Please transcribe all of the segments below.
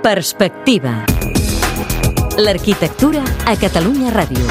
Perspectiva. L'arquitectura a Catalunya Ràdio.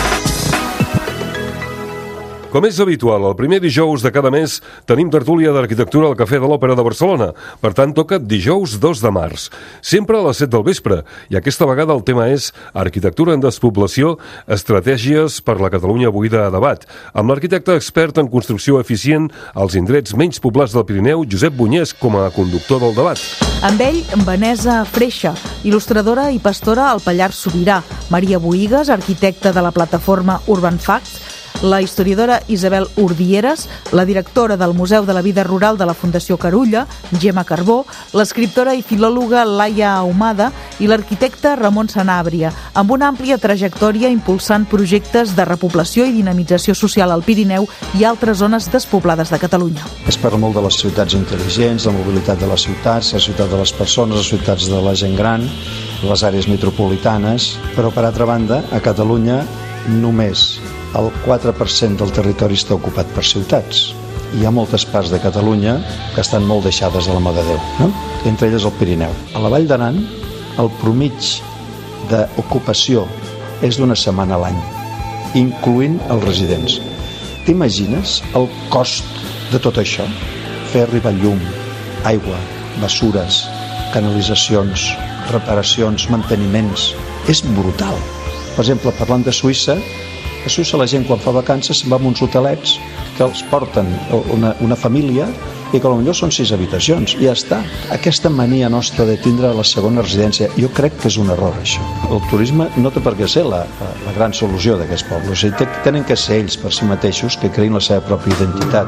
Com és habitual, el primer dijous de cada mes tenim tertúlia d'arquitectura al Cafè de l'Òpera de Barcelona. Per tant, toca dijous 2 de març, sempre a les 7 del vespre. I aquesta vegada el tema és arquitectura en despoblació, estratègies per la Catalunya buida a debat, amb l'arquitecte expert en construcció eficient als indrets menys poblats del Pirineu, Josep Buñés, com a conductor del debat. Amb ell, Vanessa Freixa, il·lustradora i pastora al Pallars Sobirà, Maria Boïgues, arquitecta de la plataforma Urban Facts, la historiadora Isabel Urdieres, la directora del Museu de la Vida Rural de la Fundació Carulla, Gemma Carbó, l'escriptora i filòloga Laia Ahumada i l'arquitecte Ramon Sanàbria, amb una àmplia trajectòria impulsant projectes de repoblació i dinamització social al Pirineu i altres zones despoblades de Catalunya. Es parla molt de les ciutats intel·ligents, la mobilitat de les ciutats, la ciutat de les persones, les ciutats de la gent gran, les àrees metropolitanes, però per altra banda, a Catalunya només el 4% del territori està ocupat per ciutats. Hi ha moltes parts de Catalunya que estan molt deixades a la mà de Déu, no? Entre elles el Pirineu. A la Vall d'Aran, el promig d'ocupació és d'una setmana a l'any, incloent els residents. T'imagines el cost de tot això? Fer arribar llum, aigua, bessures, canalitzacions, reparacions, manteniments. És brutal. Per exemple, parlant de Suïssa, a Suïssa la gent quan fa vacances se'n va amb uns hotelets que els porten una família i que potser són 6 habitacions i ja està. Aquesta mania nostra de tindre la segona residència, jo crec que és un error això. El turisme no té per què ser la gran solució d'aquests pobles, tenen que ser ells per si mateixos que creïn la seva pròpia identitat.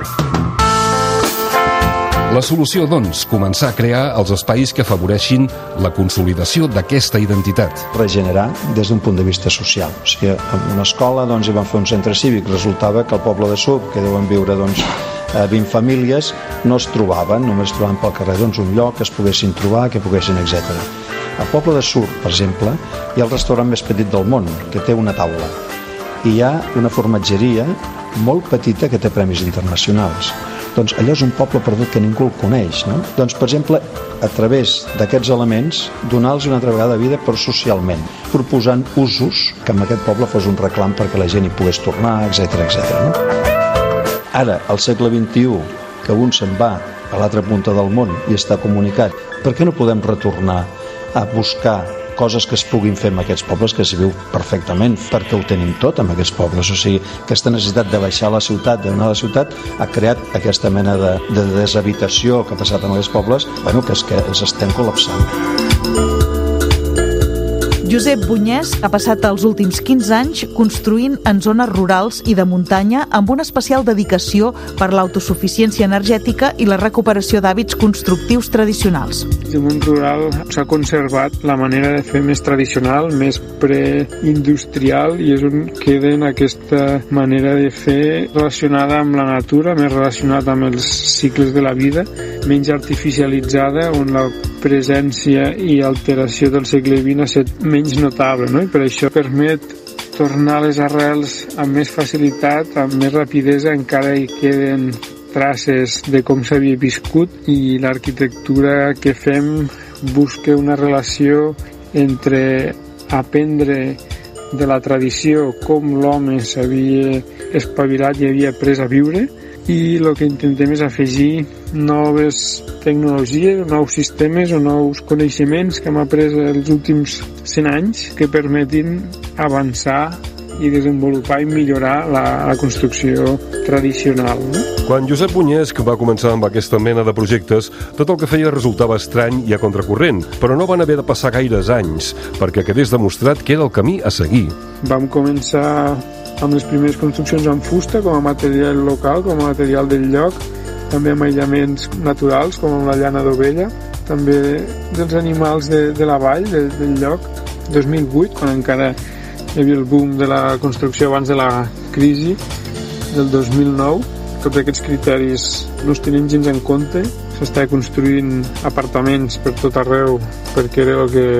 La solució, doncs, començar a crear els espais que afavoreixin la consolidació d'aquesta identitat. Regenerar des d'un punt de vista social. O sigui, en una escola hi van fer un centre cívic, resultava que el poble de Sub, que deuen viure 20 famílies, no es trobaven, només trobaven pel carrer un lloc que es poguessin trobar, que poguessin, etc. Al poble de Sur, per exemple, hi ha el restaurant més petit del món, que té una taula. I hi ha una formatgeria molt petita que té premis internacionals. Doncs allò és un poble perdut que ningú el coneix, no? Doncs, per exemple, a través d'aquests elements, donar-los una altra vegada vida, però socialment, proposant usos que en aquest poble fos un reclam perquè la gent hi pogués tornar, etc. No? Ara, al segle XXI, que un se'n va a l'altra punta del món i està comunicat, per què no podem retornar a buscar coses que es puguin fer en aquests pobles, que s'hi viu perfectament, perquè ho tenim tot en aquests pobles. O sigui, aquesta necessitat de baixar a la ciutat, d'anar a la ciutat, ha creat aquesta mena de deshabitació que ha passat en aquests pobles, que és que els estem col·lapsant. Josep Buñés ha passat els últims 15 anys construint en zones rurals i de muntanya amb una especial dedicació per l'autosuficiència energètica i la recuperació d'hàbits constructius tradicionals. El món rural s'ha conservat la manera de fer més tradicional, més preindustrial, i és on queda aquesta manera de fer relacionada amb la natura, més relacionada amb els cicles de la vida, menys artificialitzada, on la presència i alteració del segle XX ha estat menys notable, no? I per això permet tornar a les arrels amb més facilitat, amb més rapidesa, encara hi queden traces de com s'havia viscut, i l'arquitectura que fem busca una relació entre aprendre de la tradició, com l'home s'havia espavilat i havia après a viure, i el que intentem és afegir noves tecnologies, nous sistemes o nous coneixements que hem après els últims 100 anys que permetin avançar i desenvolupar i millorar la construcció tradicional, no? Quan Josep Buñés va començar amb aquesta mena de projectes, tot el que feia resultava estrany i a contracorrent, però no van haver de passar gaires anys perquè quedés demostrat que era el camí a seguir. Vam començar amb les primeres construccions amb fusta com a material local, com a material del lloc, també amb aïllaments naturals com amb la llana d'ovella, també dels animals de la vall, del lloc. 2008, quan encara hi havia el boom de la construcció abans de la crisi del 2009, tots aquests criteris no els tenim gens en compte. S'estava construint apartaments per tot arreu perquè era el que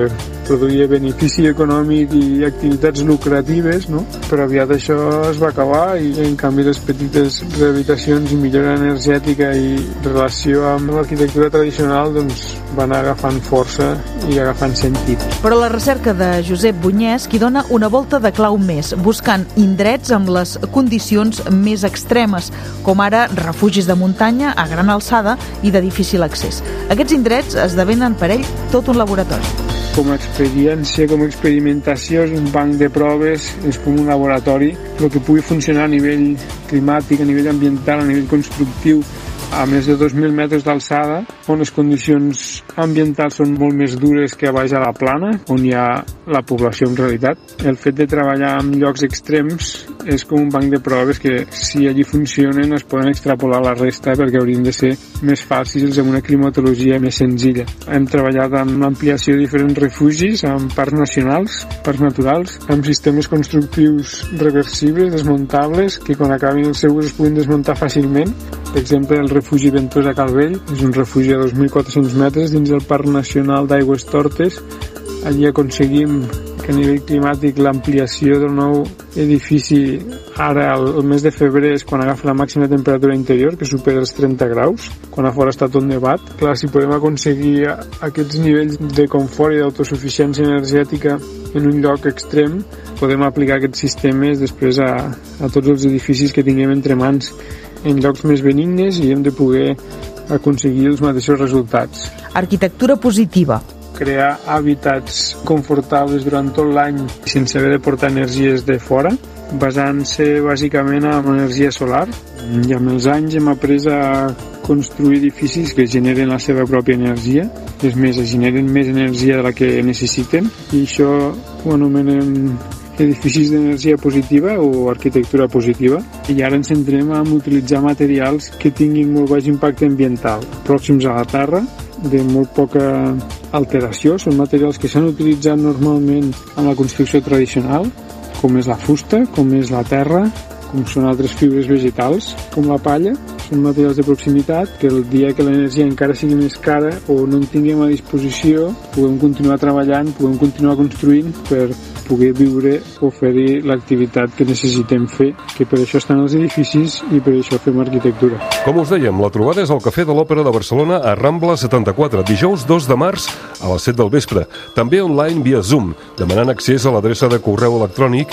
produïa benefici econòmic i activitats lucratives, no? Però aviat això es va acabar i en canvi les petites rehabilitacions i millora energètica i relació amb l'arquitectura tradicional doncs van agafant força i agafant sentit. Però la recerca de Josep Bunyès qui dona una volta de clau més, buscant indrets amb les condicions més extremes, com ara refugis de muntanya a gran alçada i de difícil accés. Aquests indrets esdevenen per ell tot un laboratori. Com a experiència, com a experimentació, és un banc de proves, és com un laboratori. El que pugui funcionar a nivell climàtic, a nivell ambiental, a nivell constructiu, a més de 2.000 metres d'alçada, on les condicions ambientals són molt més dures que a baix a la plana, on hi ha la població en realitat. El fet de treballar en llocs extrems és com un banc de proves que, si allí funcionen, es poden extrapolar a la resta perquè haurien de ser més fàcils amb una climatologia més senzilla. Hem treballat amb l'ampliació de diferents refugis, amb parcs nacionals, parcs naturals, amb sistemes constructius reversibles, desmuntables, que quan acabin el seu ús es puguin desmuntar fàcilment. Per exemple, el refugi Ventosa Calvell és un refugi a 2.400 metres dins del Parc Nacional d'Aigües Tortes. Allí aconseguim que a nivell climàtic l'ampliació del nou edifici ara el mes de febrer és quan agafa la màxima temperatura interior, que supera els 30 graus, quan a fora està tot nevat. Clar, si podem aconseguir aquests nivells de confort i d'autosuficiència energètica en un lloc extrem, podem aplicar aquests sistemes després a tots els edificis que tinguem entre mans en llocs més benignes i hem de poder aconseguir els mateixos resultats. Arquitectura positiva. Crear hàbitats confortables durant tot l'any sense haver de portar energies de fora, basant-se bàsicament en l'energia solar. I amb els anys hem après a construir edificis que generen la seva pròpia energia. És més, generen més energia de la que necessiten i això ho anomenem edificis d'energia positiva o arquitectura positiva. I ara ens centrem en utilitzar materials que tinguin molt baix impacte ambiental, pròxims a la terra, de molt poca alteració. Són materials que s'han utilitzat normalment en la construcció tradicional, com és la fusta, com és la terra, com són altres fibres vegetals, com la palla. Són materials de proximitat que el dia que l'energia encara sigui més cara o no en tinguem a disposició, podem continuar treballant, podem continuar construint per poder viure o oferir l'activitat que necessitem fer, que per això estan els edificis i per això fem arquitectura. Com us dèiem, la trobada és al Cafè de l'Òpera de Barcelona a Rambla 74, dijous 2 de març a les 7 del vespre. També online via Zoom, demanant accés a l'adreça de correu electrònic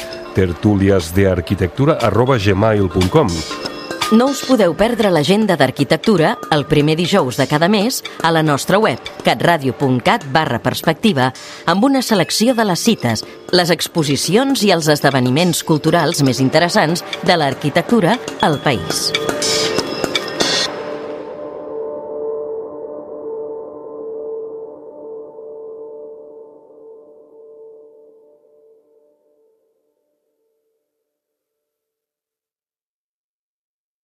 tertuliasdearquitectura@gmail.com. No us podeu perdre l'agenda d'arquitectura el primer dijous de cada mes a la nostra web, catradio.cat/perspectiva, amb una selecció de les cites, les exposicions i els esdeveniments culturals més interessants de l'arquitectura al país.